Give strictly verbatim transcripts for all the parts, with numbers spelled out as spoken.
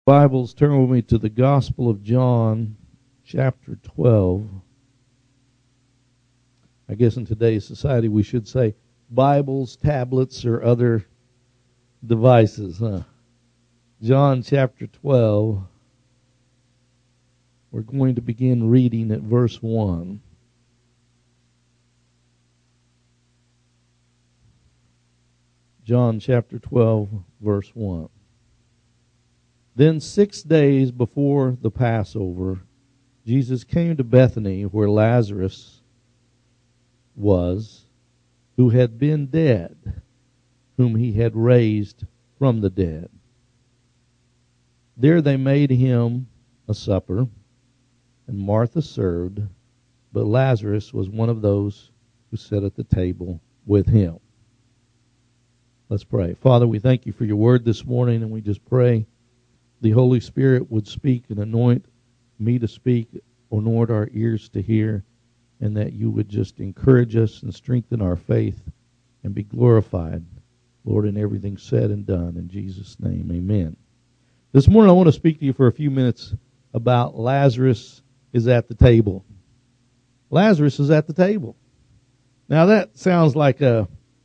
Bibles, turn with me to the Gospel of John, chapter twelve. I guess in today's society we should say Bibles, tablets, or other devices, huh? John chapter twelve. We're going to begin reading at verse one. John chapter twelve, verse one. Then six days before the Passover, Jesus came to Bethany, where Lazarus was, who had been dead, whom he had raised from the dead. There they made him a supper, and Martha served, but Lazarus was one of those who sat at the table with him. Let's pray. Father, we thank you for your word this morning, and we just pray the Holy Spirit would speak and anoint me to speak, anoint our ears to hear, and that you would just encourage us and strengthen our faith and be glorified, Lord, in everything said and done. In Jesus' name, amen. This morning I want to speak to you for a few minutes about Lazarus is at the table. Lazarus is at the table. Now that sounds like a,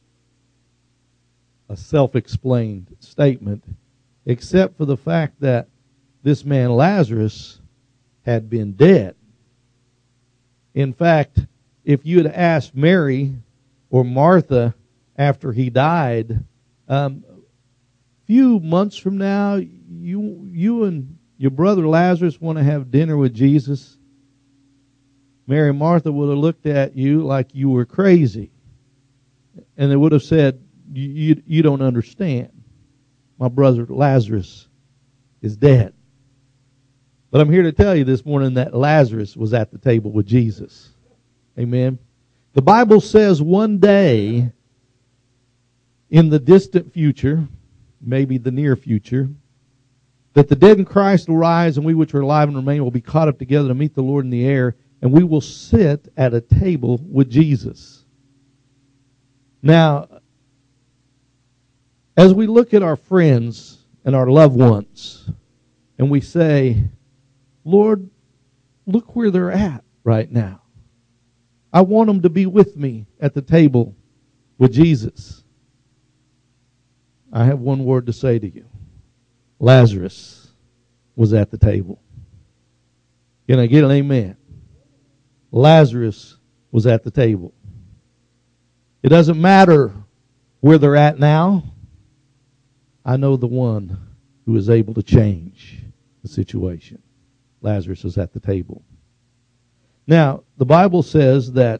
a self-explained statement, except for the fact that this man Lazarus had been dead. In fact, if you had asked Mary or Martha after he died, um, a few months from now, you you and your brother Lazarus want to have dinner with Jesus, Mary and Martha would have looked at you like you were crazy. And they would have said, you, you, you don't understand. My brother Lazarus is dead. But I'm here to tell you this morning that Lazarus was at the table with Jesus. Amen. The Bible says one day in the distant future, maybe the near future, that the dead in Christ will rise, and we which are alive and remain will be caught up together to meet the Lord in the air, and we will sit at a table with Jesus. Now, as we look at our friends and our loved ones, and we say, Lord, look where they're at right now. I want them to be with me at the table with Jesus. I have one word to say to you. Lazarus was at the table. Can I get an amen? Lazarus was at the table. It doesn't matter where they're at now. I know the one who is able to change the situation. Lazarus is at the table. Now, the Bible says that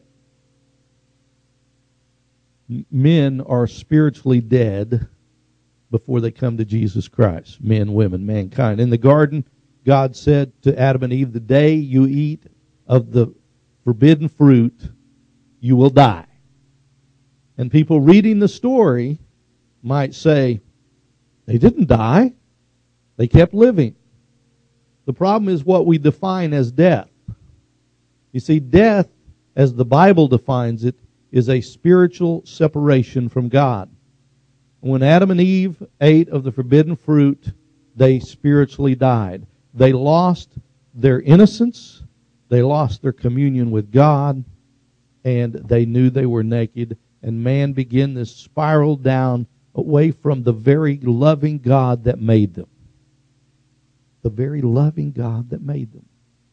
men are spiritually dead before they come to Jesus Christ. Men, women, mankind. In the garden, God said to Adam and Eve, the day you eat of the forbidden fruit, you will die. And people reading the story might say, they didn't die. They kept living. The problem is what we define as death. You see, death, as the Bible defines it, is a spiritual separation from God. When Adam and Eve ate of the forbidden fruit, they spiritually died. They lost their innocence, they lost their communion with God, and they knew they were naked. And man began this spiral down away from the very loving God that made them. The very loving God that made them.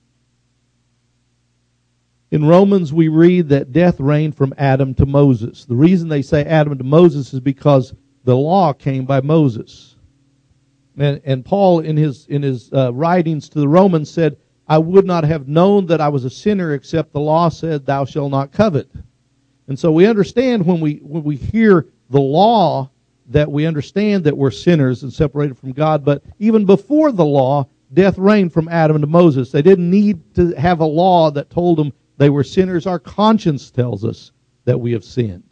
In Romans, we read that death reigned from Adam to Moses. The reason they say Adam to Moses is because the law came by Moses. And, and Paul, in his, in his uh, writings to the Romans, said, I would not have known that I was a sinner except the law said, thou shalt not covet. And so we understand when we when we hear the law that we understand that we're sinners and separated from God. But even before the law, death reigned from Adam to Moses. They didn't need to have a law that told them they were sinners. Our conscience tells us that we have sinned.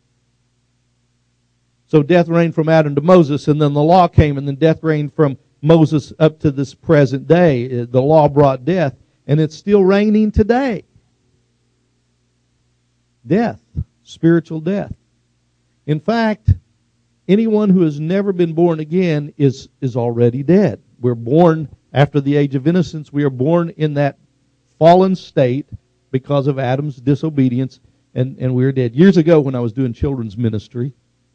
So death reigned from Adam to Moses, and then the law came, and then death reigned from Moses up to this present day. The law brought death, and it's still reigning today. Death, spiritual death. In fact, anyone who has never been born again is, is already dead. We're born after the age of innocence. We are born in that fallen state because of Adam's disobedience, and, and we were dead. Years ago when I was doing children's ministry,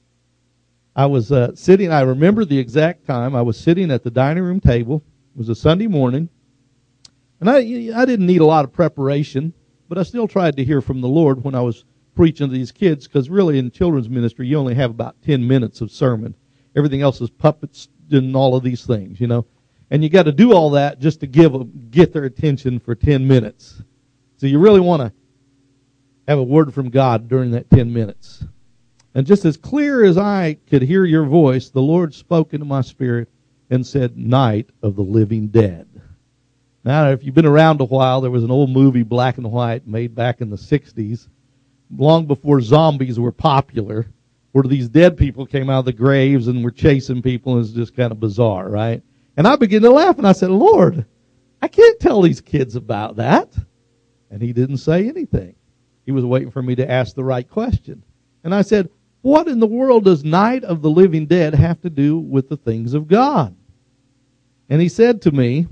I was uh, sitting, I remember the exact time, I was sitting at the dining room table. It was a Sunday morning, and I, I didn't need a lot of preparation, but I still tried to hear from the Lord when I was preaching to these kids, because really in children's ministry you only have about ten minutes of sermon. Everything else is puppets and all of these things, you know. And you got to do all that just to give get their attention for ten minutes. So you really want to have a word from God during that ten minutes. And just as clear as I could hear your voice, the Lord spoke into my spirit and said, Night of the Living Dead. Now, if you've been around a while, there was an old movie, black and white, made back in the sixties, long before zombies were popular, where these dead people came out of the graves and were chasing people, and it's just kind of bizarre, right? And I began to laugh, and I said, Lord, I can't tell these kids about that. And he didn't say anything. He was waiting for me to ask the right question. And I said, what in the world does Night of the Living Dead have to do with the things of God? And he said to me,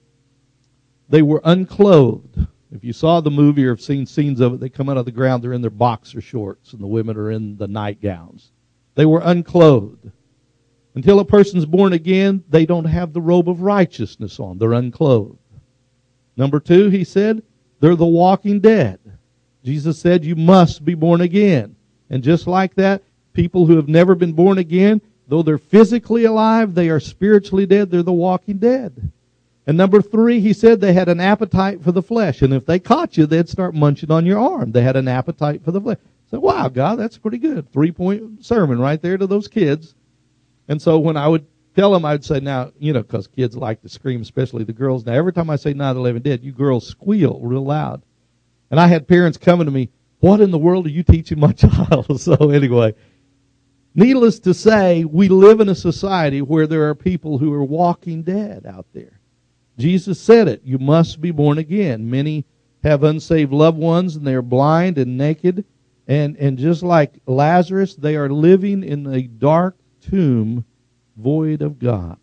they were unclothed. If you saw the movie or have seen scenes of it, they come out of the ground, they're in their boxer shorts, and the women are in the nightgowns. They were unclothed. Until a person's born again, they don't have the robe of righteousness on. They're unclothed. Number two, he said, they're the walking dead. Jesus said you must be born again. And just like that, people who have never been born again, though they're physically alive, they are spiritually dead. They're the walking dead. And number three, he said they had an appetite for the flesh. And if they caught you, they'd start munching on your arm. They had an appetite for the flesh. So, wow, God, that's pretty good. Three-point sermon right there to those kids. And so when I would tell them, I'd say, now, you know, because kids like to scream, especially the girls. Now, every time I say Night of the Living Dead, you girls squeal real loud. And I had parents coming to me, what in the world are you teaching my child? So anyway, needless to say, we live in a society where there are people who are walking dead out there. Jesus said it, you must be born again. Many have unsaved loved ones, and they are blind and naked. And, and just like Lazarus, they are living in a dark tomb void of God.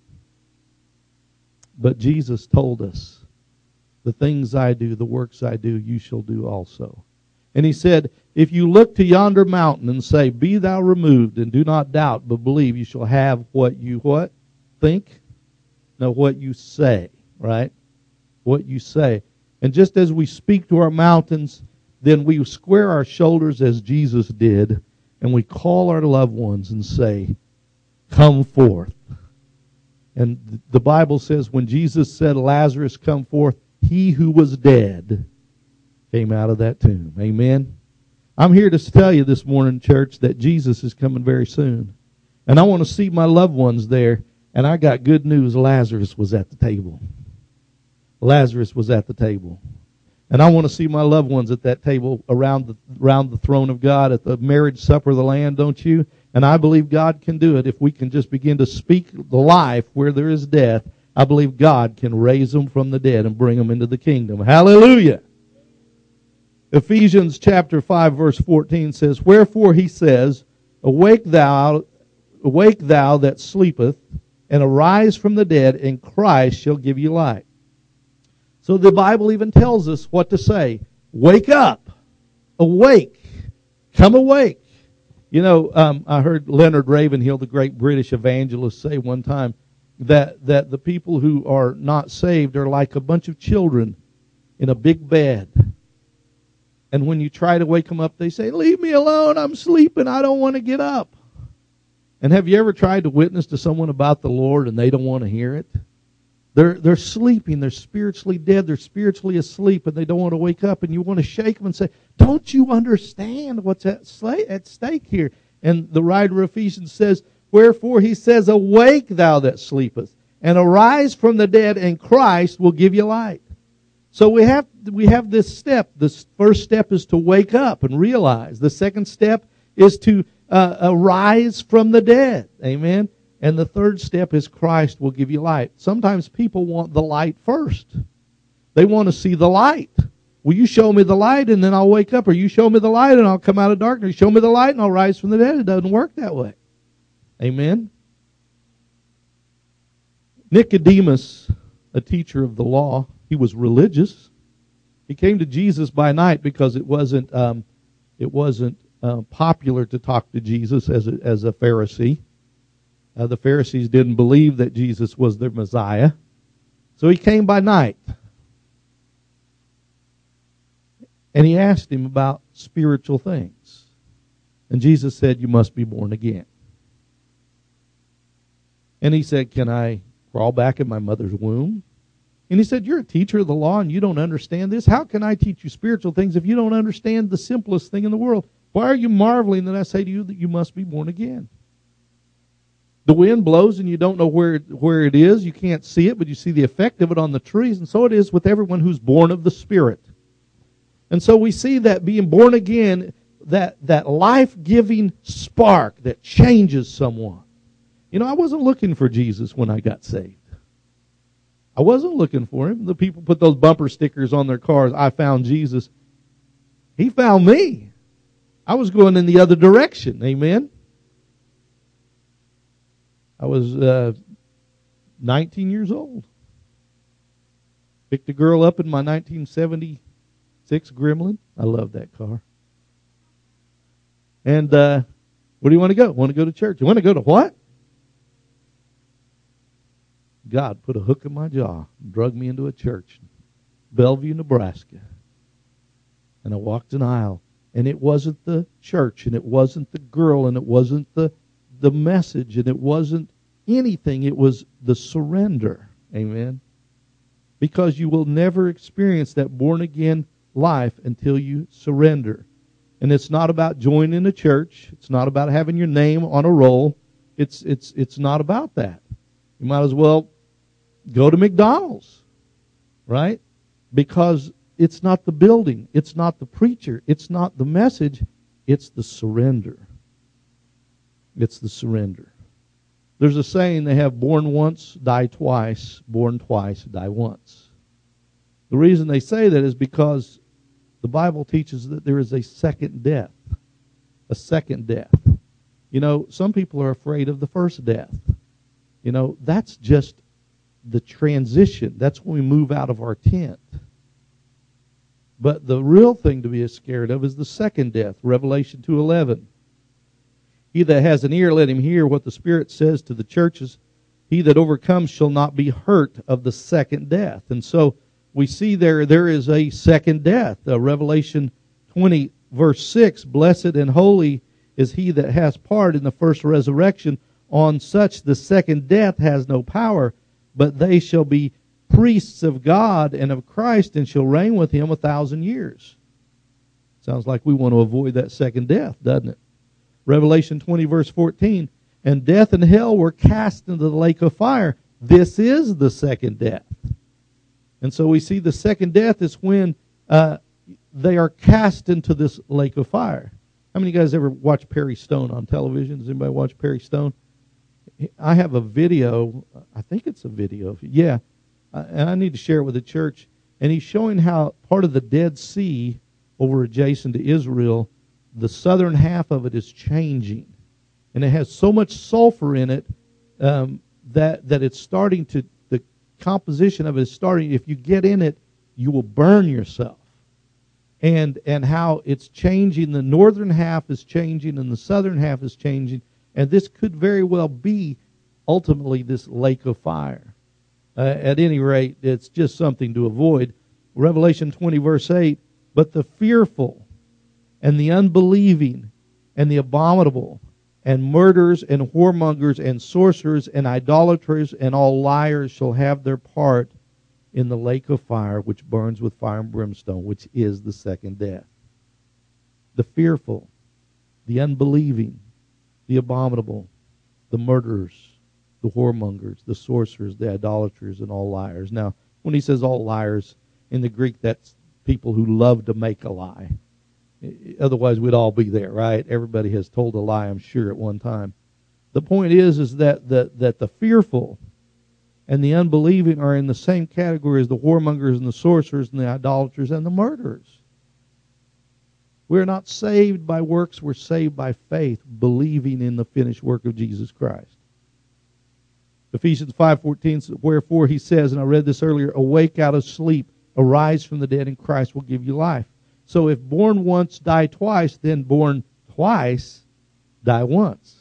But Jesus told us, the things I do, the works I do, you shall do also. And he said, if you look to yonder mountain and say, be thou removed, and do not doubt, but believe, you shall have what you what? Think? No, what you say, right? What you say. And just as we speak to our mountains, then we square our shoulders as Jesus did, and we call our loved ones and say, come forth. And the Bible says when Jesus said, Lazarus, come forth, he who was dead came out of that tomb. Amen. I'm here to tell you this morning, church, that Jesus is coming very soon. And I want to see my loved ones there. And I got good news. Lazarus was at the table. Lazarus was at the table. And I want to see my loved ones at that table around the, around the throne of God at the marriage supper of the Lamb, don't you? And I believe God can do it if we can just begin to speak the life where there is death. I believe God can raise them from the dead and bring them into the kingdom. Hallelujah. Ephesians chapter five verse fourteen says, wherefore he says, Awake thou, awake thou that sleepeth, and arise from the dead, and Christ shall give you light. So the Bible even tells us what to say. Wake up. Awake. Come awake. You know, um, I heard Leonard Ravenhill, the great British evangelist, say one time that, that the people who are not saved are like a bunch of children in a big bed. And when you try to wake them up, they say, leave me alone, I'm sleeping, I don't want to get up. And have you ever tried to witness to someone about the Lord and they don't want to hear it? They're, they're sleeping, they're spiritually dead, they're spiritually asleep, and they don't want to wake up. And you want to shake them and say, don't you understand what's at stake here? And the writer of Ephesians says, wherefore he says, awake thou that sleepest, and arise from the dead, and Christ will give you light. So we have we have this step. The first step is to wake up and realize. The second step is to uh, arise from the dead. Amen. And the third step is Christ will give you light. Sometimes people want the light first. They want to see the light. Will you show me the light and then I'll wake up? Or you show me the light and I'll come out of darkness. Show me the light and I'll rise from the dead. It doesn't work that way. Amen. Nicodemus, a teacher of the law, he was religious. He came to Jesus by night because it wasn't um, it wasn't uh, popular to talk to Jesus as a, as a Pharisee. Uh, the Pharisees didn't believe that Jesus was their Messiah, so he came by night. And he asked him about spiritual things. And Jesus said, "You must be born again." And he said, "Can I crawl back in my mother's womb?" And he said, "You're a teacher of the law and you don't understand this. How can I teach you spiritual things if you don't understand the simplest thing in the world? Why are you marveling that I say to you that you must be born again?" The wind blows and you don't know where, where it is. You can't see it, but you see the effect of it on the trees. And so it is with everyone who's born of the Spirit. And so we see that being born again, that, that life-giving spark that changes someone. You know, I wasn't looking for Jesus when I got saved. I wasn't looking for him. The people put those bumper stickers on their cars, "I found Jesus." He found me. I was going in the other direction. Amen. I was uh, nineteen years old. Picked a girl up in my nineteen seventy-six Gremlin. I love that car. And uh, where do you want to go? Want to go to church? You want to go to what? God put a hook in my jaw and drug me into a church in Bellevue, Nebraska. And I walked an aisle. And it wasn't the church, and it wasn't the girl, and it wasn't the, the message, and it wasn't anything. It was the surrender. Amen. Because you will never experience that born-again life until you surrender. And it's not about joining a church. It's not about having your name on a roll. It's, it's, it's not about that. You might as well go to McDonald's, right? Because it's not the building. It's not the preacher. It's not the message. It's the surrender. It's the surrender. There's a saying they have: born once, die twice, born twice, die once. The reason they say that is because the Bible teaches that there is a second death. A second death. You know, some people are afraid of the first death. You know, that's just the transition. That's when we move out of our tent. But the real thing to be scared of is the second death. Revelation two eleven. He that has an ear, let him hear what the Spirit says to the churches. He that overcomes shall not be hurt of the second death. And so we see there, there is a second death. Uh, Revelation twenty, verse six, "Blessed and holy is he that has part in the first resurrection. On such the second death has no power, but they shall be priests of God and of Christ, and shall reign with him a thousand years." Sounds like we want to avoid that second death, doesn't it? Revelation twenty, verse fourteen, "And death and hell were cast into the lake of fire. This is the second death." And so we see the second death is when uh, they are cast into this lake of fire. How many of you guys ever watch Perry Stone on television? Does anybody watch Perry Stone? I have a video. I think it's a video. Yeah. And I need to share it with the church. And he's showing how part of the Dead Sea over adjacent to Israel, the southern half of it is changing. And it has so much sulfur in it um, that, that it's starting to, the composition of it is starting, if you get in it, you will burn yourself. And, and how it's changing, the northern half is changing and the southern half is changing. And this could very well be ultimately this lake of fire. Uh, at any rate, it's just something to avoid. Revelation twenty, verse eight, "But the fearful and the unbelieving and the abominable and murderers and whoremongers and sorcerers and idolaters and all liars shall have their part in the lake of fire, which burns with fire and brimstone," which is the second death. The fearful, the unbelieving, the abominable, the murderers, the whoremongers, the sorcerers, the idolaters, and all liars. Now, when he says all liars, in the Greek, that's people who love to make a lie. Otherwise, we'd all be there, right? Everybody has told a lie, I'm sure, at one time. The point is, is that the, that the fearful and the unbelieving are in the same category as the whoremongers and the sorcerers and the idolaters and the murderers. We're not saved by works, we're saved by faith, believing in the finished work of Jesus Christ. Ephesians five fourteen, wherefore he says, and I read this earlier, awake out of sleep, arise from the dead, and Christ will give you life. So if born once, die twice, then born twice, die once.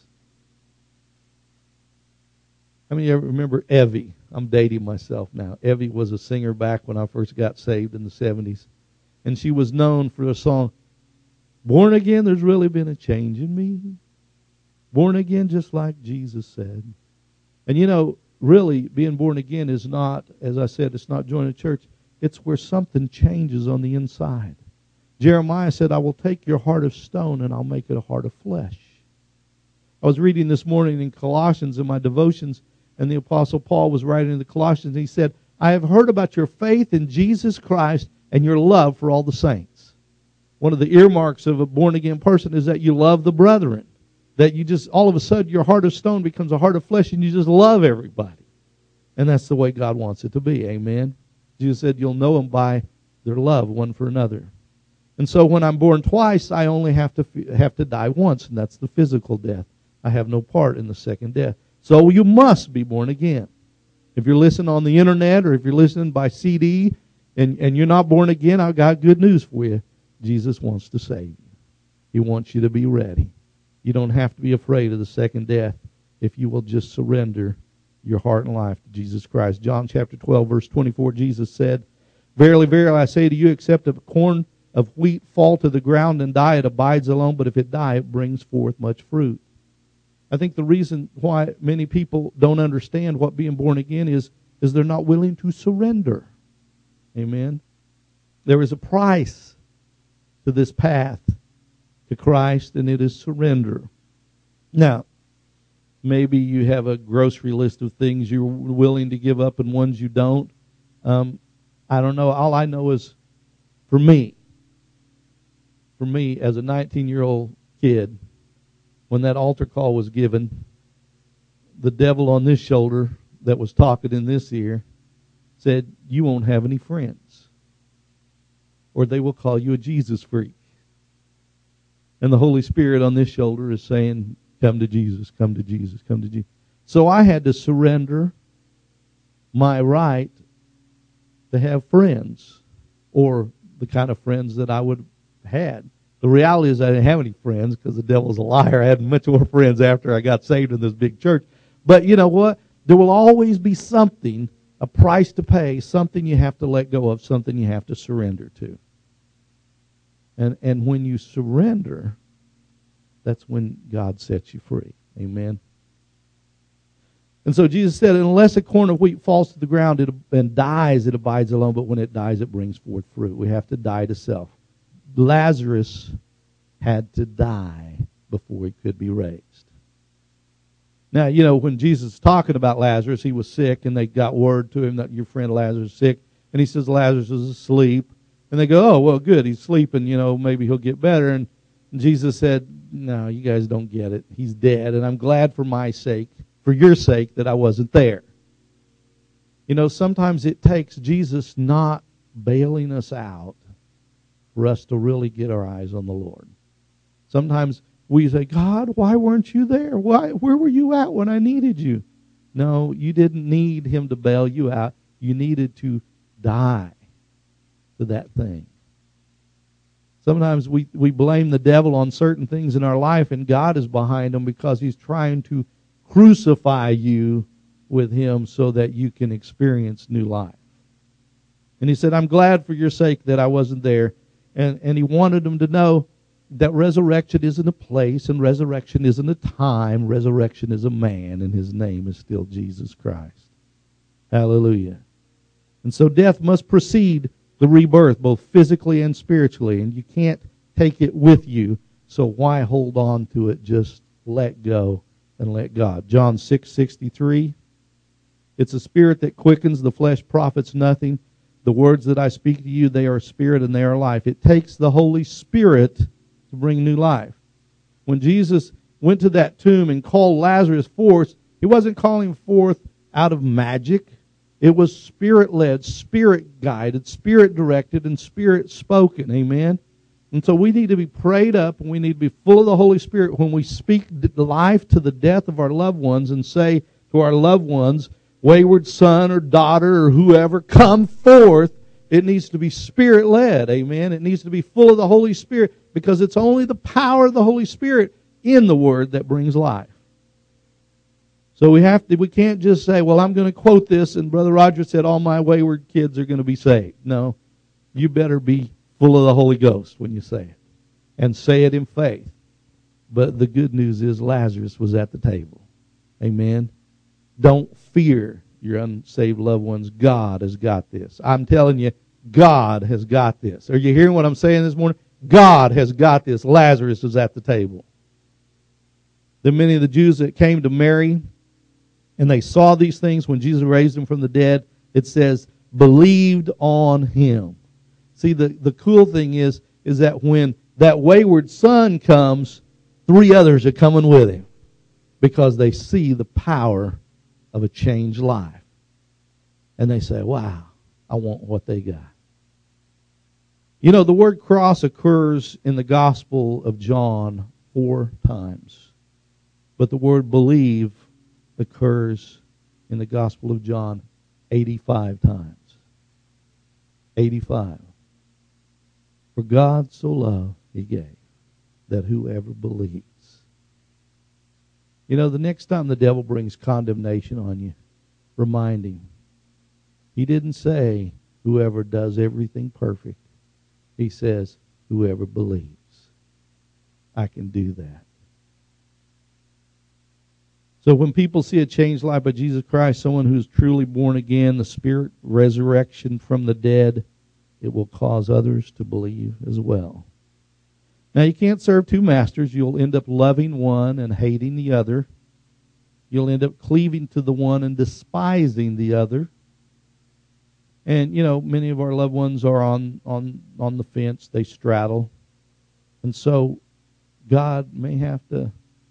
How many of you ever remember Evie? I'm dating myself now. Evie was a singer back when I first got saved in the seventies. And she was known for a song, Born Again, there's really been a change in me. Born again just like Jesus said. And you know, really, being born again is not, as I said, it's not joining a church. It's where something changes on the inside. Jeremiah said, I will take your heart of stone and I'll make it a heart of flesh. I was reading this morning in Colossians in my devotions, and the Apostle Paul was writing in the Colossians, and he said, I have heard about your faith in Jesus Christ and your love for all the saints. One of the earmarks of a born-again person is that you love the brethren. That you just, all of a sudden, your heart of stone becomes a heart of flesh, and you just love everybody. And that's the way God wants it to be. Amen. Jesus said you'll know them by their love one for another. And so when I'm born twice, I only have to have to die once, and that's the physical death. I have no part in the second death. So you must be born again. If you're listening on the internet or if you're listening by C D and, and you're not born again, I've got good news for you. Jesus wants to save you. He wants you to be ready. You don't have to be afraid of the second death if you will just surrender your heart and life to Jesus Christ. John chapter twelve, verse twenty-four, Jesus said, Verily, verily, I say to you, except a corn of wheat fall to the ground and die, it abides alone, but if it die, it brings forth much fruit. I think the reason why many people don't understand what being born again is, is they're not willing to surrender. Amen. There is a price to this path to Christ, and it is surrender. Now, maybe you have a grocery list of things you're willing to give up and ones you don't. Um, I don't know. All I know is, for me, for me as a nineteen-year-old kid, when that altar call was given, the devil on this shoulder that was talking in this ear said, you won't have any friends, or they will call you a Jesus freak. And the Holy Spirit on this shoulder is saying, come to Jesus, come to Jesus, come to Jesus. So I had to surrender my right to have friends, or the kind of friends that I would have had. The reality is I didn't have any friends because the devil's a liar. I had much more friends after I got saved in this big church. But you know what? There will always be something, a price to pay, something you have to let go of, something you have to surrender to. And and when you surrender, that's when God sets you free. Amen. And so Jesus said, unless a corn of wheat falls to the ground it, and dies, it abides alone. But when it dies, it brings forth fruit. We have to die to self. Lazarus had to die before he could be raised. Now, you know, when Jesus was talking about Lazarus, he was sick, and they got word to him that your friend Lazarus is sick. And he says Lazarus is asleep. And they go, oh, well, good, he's sleeping, you know, maybe he'll get better. And Jesus said, no, you guys don't get it. He's dead, and I'm glad for my sake, for your sake, that I wasn't there. You know, sometimes it takes Jesus not bailing us out for us to really get our eyes on the Lord. Sometimes we say, God, why weren't you there? Why? Where were you at when I needed you? No, you didn't need him to bail you out. You needed to die to that thing. Sometimes we, we blame the devil on certain things in our life, and God is behind them because he's trying to crucify you with him so that you can experience new life. And he said, I'm glad for your sake that I wasn't there. And, and he wanted them to know that resurrection isn't a place, and resurrection isn't a time. Resurrection is a man, and his name is still Jesus Christ. Hallelujah. And so death must precede the rebirth, both physically and spiritually, and you can't take it with you, so why hold on to it? Just let go and let God. John six sixty-three, it's a spirit that quickens, the flesh profits nothing. The words that I speak to you, they are spirit and they are life. It takes the Holy Spirit to bring new life. When Jesus went to that tomb and called Lazarus forth, he wasn't calling forth out of magic. It was Spirit-led, Spirit-guided, Spirit-directed, and Spirit-spoken. Amen? And so we need to be prayed up, and we need to be full of the Holy Spirit when we speak life to the death of our loved ones and say, to our loved ones, wayward son or daughter or whoever, come forth. It needs to be Spirit-led, amen. It needs to be full of the Holy Spirit, because it's only the power of the Holy Spirit in the Word that brings life. So we have to, we can't just say, well, I'm going to quote this, and Brother Roger said all my wayward kids are going to be saved. No, you better be full of the Holy Ghost when you say it, and say it in faith. But the good news is Lazarus was at the table. Amen. Don't fear your unsaved loved ones. God has got this. I'm telling you, God has got this. Are you hearing what I'm saying this morning? God has got this. Lazarus is at the table. Then many of the Jews that came to Mary, and they saw these things when Jesus raised him from the dead, it says, believed on him. See, the, the cool thing is, is that when that wayward son comes, three others are coming with him, because they see the power of a changed life. And they say, wow, I want what they got. You know, the word cross occurs in the Gospel of John four times. But the word believe occurs in the Gospel of John eighty-five times. eighty-five. For God so loved, he gave, that whoever believes. You know, the next time the devil brings condemnation on you, remind him. He didn't say whoever does everything perfect. He says whoever believes. I can do that. So when people see a changed life by Jesus Christ, someone who's truly born again, the Spirit resurrection from the dead, it will cause others to believe as well. Now, you can't serve two masters. You'll end up loving one and hating the other. You'll end up cleaving to the one and despising the other. And, you know, many of our loved ones are on, on, on the fence. They straddle. And so God may have to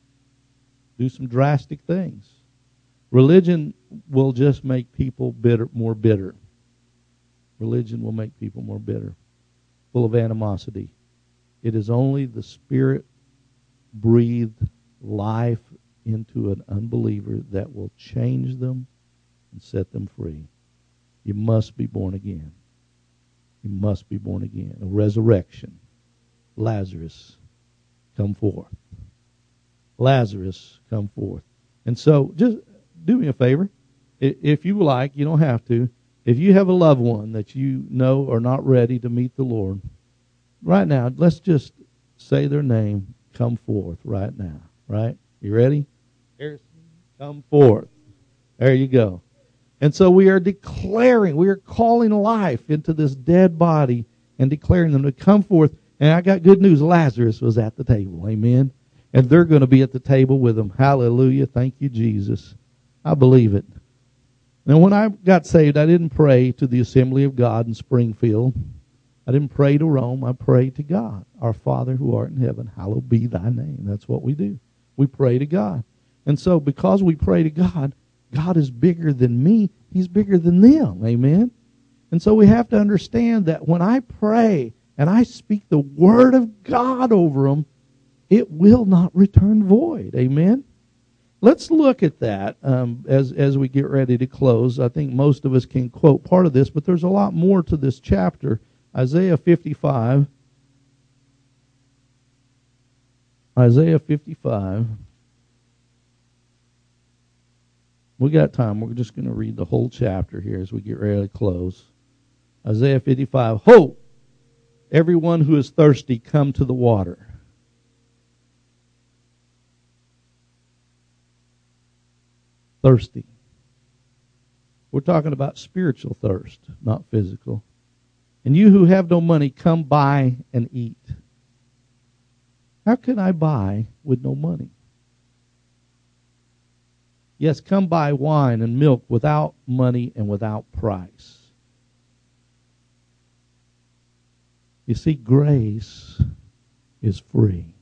do some drastic things. Religion will just make people bitter, more bitter. Religion will make people more bitter, full of animosity. It is only the Spirit-breathed life into an unbeliever that will change them and set them free. You must be born again. You must be born again. A resurrection. Lazarus, come forth. Lazarus, come forth. And so, just do me a favor. If you like, you don't have to. If you have a loved one that you know are not ready to meet the Lord, right now, let's just say their name, come forth right now. Right? You ready? Harrison, come forth. There you go. And so we are declaring, we are calling life into this dead body and declaring them to come forth. And I got good news. Lazarus was at the table. Amen. And they're going to be at the table with them. Hallelujah. Thank you, Jesus. I believe it. Now, when I got saved, I didn't pray to the Assembly of God in Springfield. I didn't pray to Rome. I prayed to God. Our Father who art in heaven, hallowed be thy name. That's what we do. We pray to God. And so because we pray to God, God is bigger than me. He's bigger than them. Amen? And so we have to understand that when I pray and I speak the Word of God over them, it will not return void. Amen? Let's look at that um, as, as we get ready to close. I think most of us can quote part of this, but there's a lot more to this chapter. Isaiah fifty-five. Isaiah fifty-five. We got time. We're just going to read the whole chapter here as we get ready to close. Isaiah fifty-five. Hope, everyone who is thirsty, come to the water. Thirsty. We're talking about spiritual thirst, not physical. And you who have no money, come buy and eat. How can I buy with no money? Yes, come buy wine and milk without money and without price. You see, grace is free.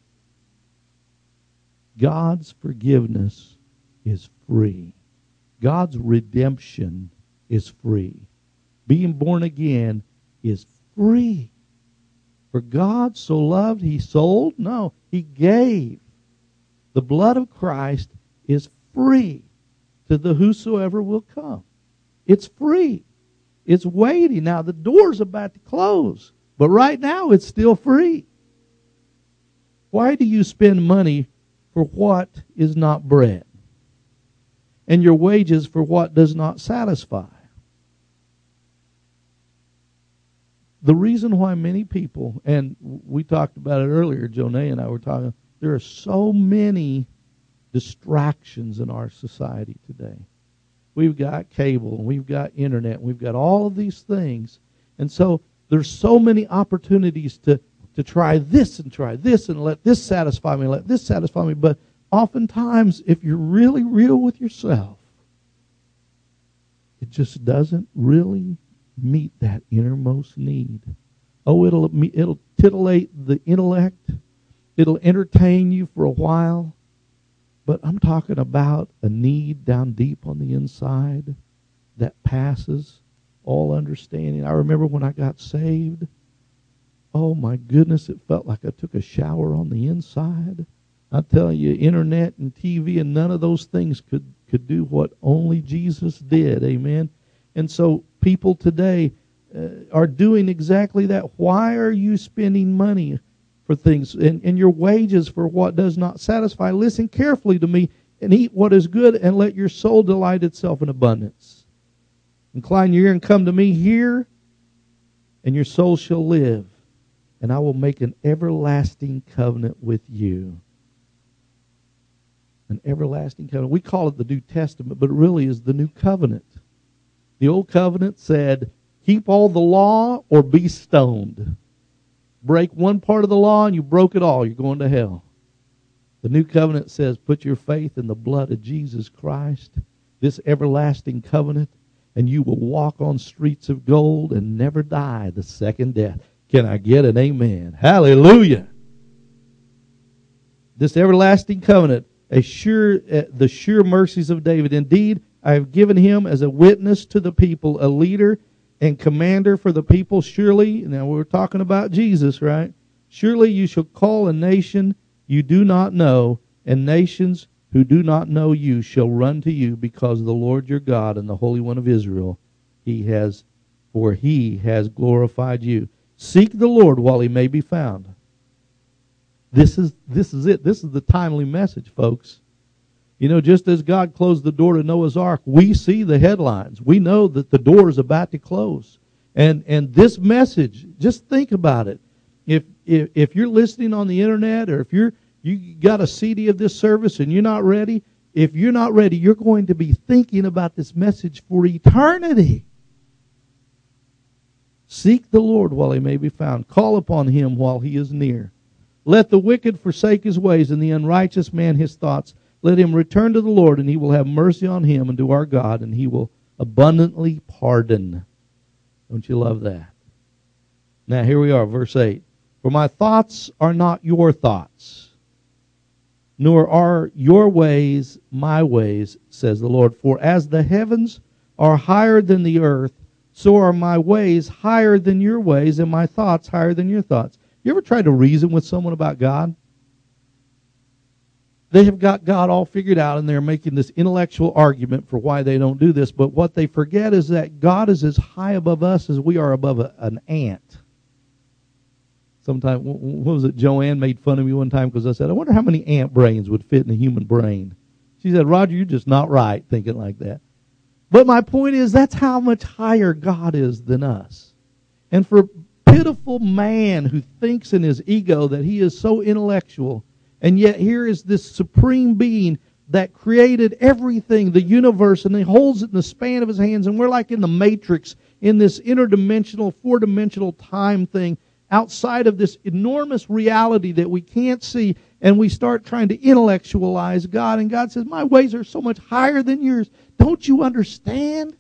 God's forgiveness is free. God's redemption is free. Being born again is free. For God so loved, he sold? No, he gave. The blood of Christ is free. to the whosoever will come. It's free. It's waiting. Now, the door's about to close, but right now it's still free. Why do you spend money for what is not bread, and your wages for what does not satisfy? The reason why many people, and we talked about it earlier, Jonay and I were talking, there are so many distractions in our society today. We've got cable, and we've got internet, and we've got all of these things. And so there's so many opportunities to, to try this and try this and let this satisfy me, let this satisfy me. But oftentimes, if you're really real with yourself, it just doesn't really meet that innermost need. Oh, it'll it'll titillate the intellect. It'll entertain you for a while. But I'm talking about a need down deep on the inside that passes all understanding. I remember when I got saved, oh my goodness, it felt like I took a shower on the inside. I tell you, internet and T V and none of those things could, could do what only Jesus did. Amen. And so people today uh, are doing exactly that. Why are you spending money for things, and, and your wages for what does not satisfy? Listen carefully to me, and eat what is good, and let your soul delight itself in abundance. Incline your ear and come to me here, and your soul shall live, and I will make an everlasting covenant with you. An everlasting covenant. We call it the New Testament, but it really is the New Covenant. The Old Covenant said, keep all the law or be stoned. Break one part of the law and you broke it all. You're going to hell. The New Covenant says, put your faith in the blood of Jesus Christ, this everlasting covenant, and you will walk on streets of gold and never die the second death. Can I get an amen? Hallelujah. This everlasting covenant, a sure, uh, the sure mercies of David. Indeed, I have given him as a witness to the people, a leader and commander for the people. Surely, now we're talking about Jesus, right? Surely you shall call a nation you do not know, and nations who do not know you shall run to you, because the Lord your God and the Holy One of Israel, he has, for he has glorified you. Seek the Lord while he may be found. This is this is it. This is the timely message, folks. You know, just as God closed the door to Noah's Ark, we see the headlines. We know that the door is about to close. And and this message, just think about it. If if, if you're listening on the internet, or if you're you got a C D of this service and you're not ready, if you're not ready, you're going to be thinking about this message for eternity. Seek the Lord while he may be found. Call upon him while he is near. Let the wicked forsake his ways, and the unrighteous man his thoughts. Let him return to the Lord, and he will have mercy on him, and to our God, and he will abundantly pardon. Don't you love that? Now here we are, verse eight. For my thoughts are not your thoughts, nor are your ways my ways, says the Lord. For as the heavens are higher than the earth, so are my ways higher than your ways, and my thoughts higher than your thoughts. You ever tried to reason with someone about God? They have got God all figured out, and they're making this intellectual argument for why they don't do this. But what they forget is that God is as high above us as we are above a, an ant. Sometimes, what was it? Joanne made fun of me one time because I said, I wonder how many ant brains would fit in a human brain. She said, Roger, you're just not right thinking like that. But my point is, that's how much higher God is than us. And for pitiful man who thinks in his ego that he is so intellectual, and yet here is this supreme being that created everything, the universe, and he holds it in the span of his hands, and we're like in the Matrix, in this interdimensional, four-dimensional time thing, outside of this enormous reality that we can't see, and we start trying to intellectualize God, and God says, my ways are so much higher than yours. Don't you understand?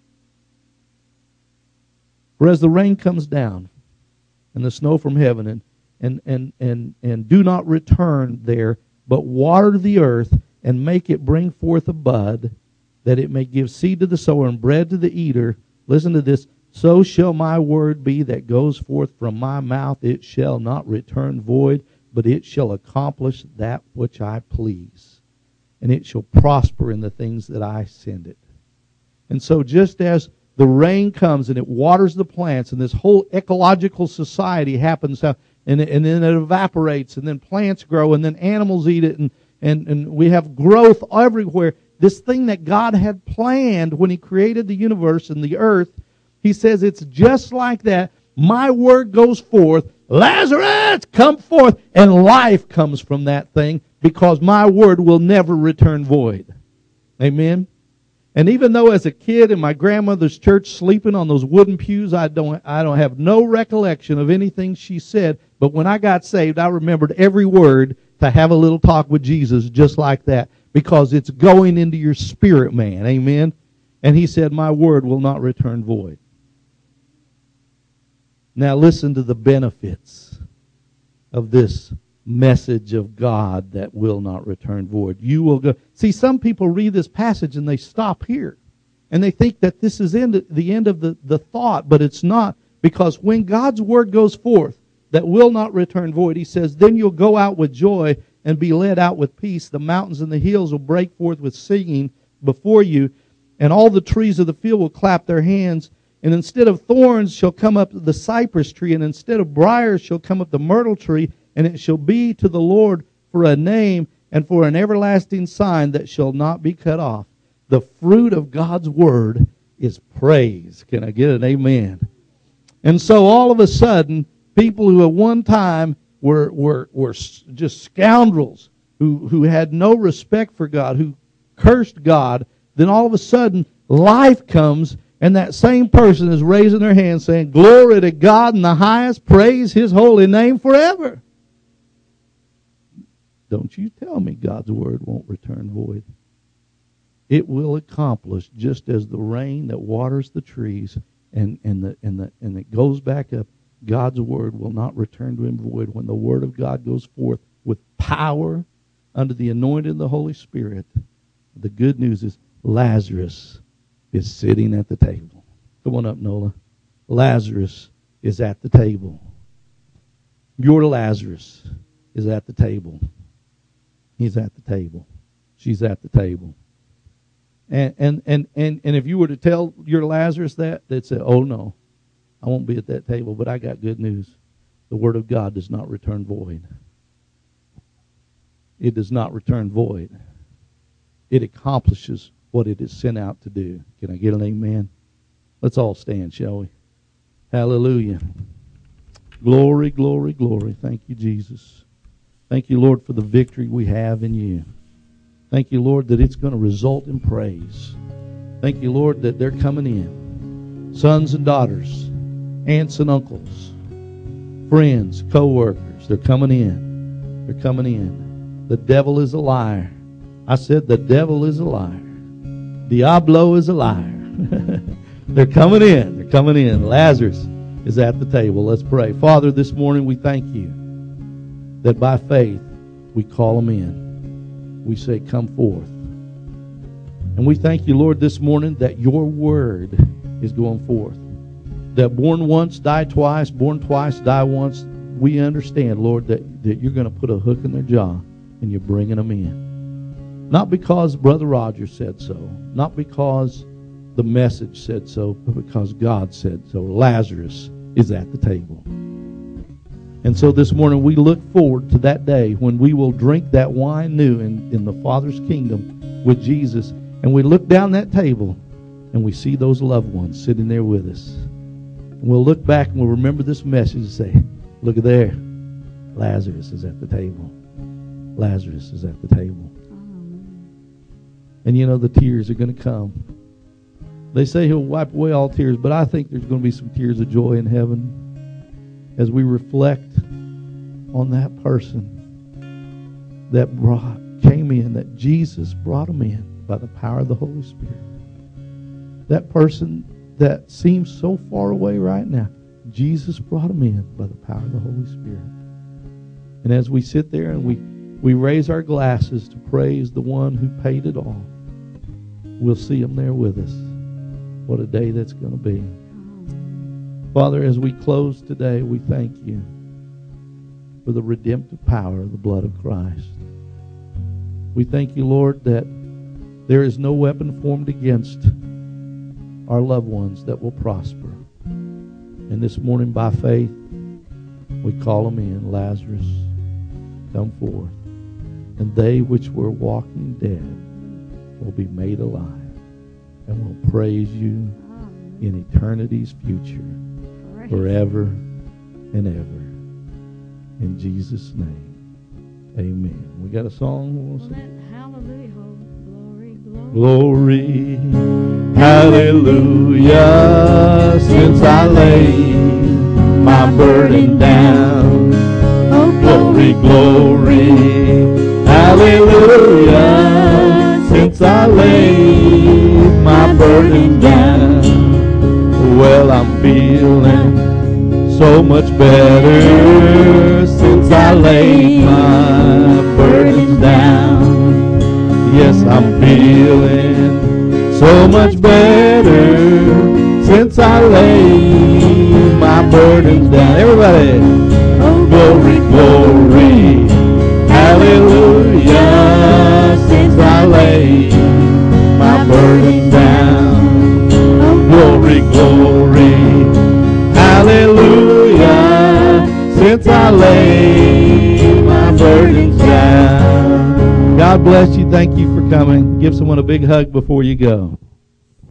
For as the rain comes down, and the snow from heaven, and And, and, and, and do not return there, but water the earth and make it bring forth a bud, that it may give seed to the sower and bread to the eater. Listen to this. So shall my word be that goes forth from my mouth. It shall not return void, but it shall accomplish that which I please. and it shall prosper in the things that I send it. And so just as the rain comes and it waters the plants, and this whole ecological society happens, and, and then it evaporates, and then plants grow, and then animals eat it, and, and, and we have growth everywhere. This thing that God had planned when He created the universe and the earth, He says it's just like that. My word goes forth, Lazarus, come forth, and life comes from that thing, because my word will never return void. Amen? And even though as a kid in my grandmother's church sleeping on those wooden pews, I don't I don't have no recollection of anything she said. But when I got saved, I remembered every word to have a little talk with Jesus just like that. Because it's going into your spirit, man. Amen? And He said, my word will not return void. Now listen to the benefits of this message of God that will not return void. You will go. See, some people read this passage and they stop here. And they think that this is end, the end of the, the thought, but it's not. Because when God's word goes forth that will not return void, He says, then you'll go out with joy and be led out with peace. The mountains and the hills will break forth with singing before you, and all the trees of the field will clap their hands. And instead of thorns shall come up the cypress tree, and instead of briars shall come up the myrtle tree, and it shall be to the Lord for a name and for an everlasting sign that shall not be cut off. The fruit of God's word is praise. Can I get an amen? And so all of a sudden, people who at one time were were were just scoundrels, who, who had no respect for God, who cursed God, then all of a sudden life comes, and that same person is raising their hand saying, glory to God in the highest, praise His holy name forever. Don't you tell me God's word won't return void. It will accomplish just as the rain that waters the trees and, and, the, and, the, and it goes back up. God's word will not return to Him void. When the word of God goes forth with power under the anointing of the Holy Spirit, the good news is Lazarus is sitting at the table. Come on up, Nola. Lazarus is at the table. Your Lazarus is at the table. He's at the table. She's at the table. And and and and, and if you were to tell your Lazarus that, they'd say, oh no, I won't be at that table. But I got good news. The word of God does not return void. It does not return void. It accomplishes what it is sent out to do. Can I get an amen? Let's all stand, shall we? Hallelujah. Glory, glory, glory. Thank you, Jesus. Thank you, Lord, for the victory we have in you. Thank you, Lord, that it's going to result in praise. Thank you, Lord, that they're coming in. Sons and daughters, aunts and uncles, friends, co-workers, they're coming in. They're coming in. The devil is a liar. I said the devil is a liar. Diablo is a liar. They're coming in. They're coming in. Lazarus is at the table. Let's pray. Father, this morning we thank you that by faith we call them in. We say, come forth. And we thank you, Lord, this morning that your word is going forth. That born once, die twice, born twice, die once. We understand, Lord, that, that you're going to put a hook in their jaw and you're bringing them in. Not because Brother Roger said so. Not because the message said so, but because God said so. Lazarus is at the table. And so this morning we look forward to that day when we will drink that wine new in, in the Father's kingdom with Jesus. And we look down that table and we see those loved ones sitting there with us. And we'll look back and we'll remember this message and say, look at there. Lazarus is at the table. Lazarus is at the table. And you know the tears are going to come. They say he'll wipe away all tears, but I think there's going to be some tears of joy in heaven as we reflect on that person that brought, came in, that Jesus brought them in by the power of the Holy Spirit. That person that seems so far away right now, Jesus brought them in by the power of the Holy Spirit. And as we sit there and we, we raise our glasses to praise the one who paid it all, we'll see him there with us. What a day that's going to be. Father, as we close today, we thank you for the redemptive power of the blood of Christ. We thank you, Lord, that there is no weapon formed against our loved ones that will prosper. And this morning, by faith, we call them in. Lazarus, come forth. And they which were walking dead will be made alive and will praise you in eternity's future, forever and ever. In Jesus' name, amen. We got a song? Well, that hallelujah, glory, glory. Glory, hallelujah, since I laid my burden down. Oh, Glory, glory, hallelujah, since I laid my burden down. Well, I'm feeling so much better since I laid my burdens down. Yes, I'm feeling so much better since I laid my burdens down. Everybody, oh, glory, glory, hallelujah, since I laid my burdens down. oh, Glory, glory, hallelujah, since I laid my burdens down. God bless you. Thank you for coming. Give someone a big hug before you go.